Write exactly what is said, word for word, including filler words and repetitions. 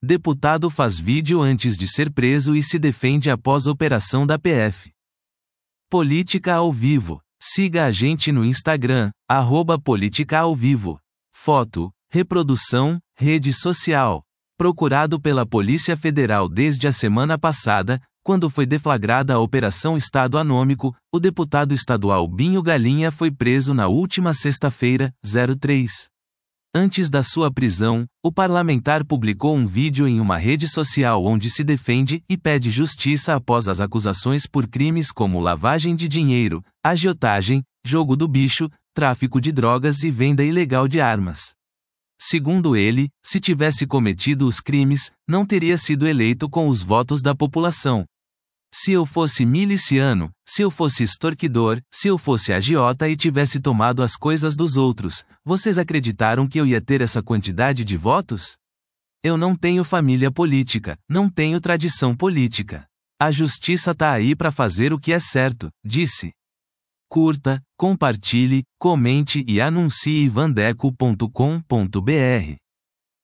Deputado faz vídeo antes de ser preso e se defende após operação da P F. Política ao vivo. Siga a gente no Instagram, arroba Política ao Vivo. Foto, reprodução, rede social. Procurado pela Polícia Federal desde a semana passada, quando foi deflagrada a Operação Estado Anômico, o deputado estadual Binho Galinha foi preso na última sexta-feira, três. Antes da sua prisão, o parlamentar publicou um vídeo em uma rede social onde se defende e pede justiça após as acusações por crimes como lavagem de dinheiro, agiotagem, jogo do bicho, tráfico de drogas e venda ilegal de armas. Segundo ele, se tivesse cometido os crimes, não teria sido eleito com os votos da população. Se eu fosse miliciano, se eu fosse extorquidor, se eu fosse agiota e tivesse tomado as coisas dos outros, vocês acreditaram que eu ia ter essa quantidade de votos? Eu não tenho família política, não tenho tradição política. A justiça tá aí para fazer o que é certo, disse. Curta, compartilhe, comente e anuncie vandeco ponto com ponto br.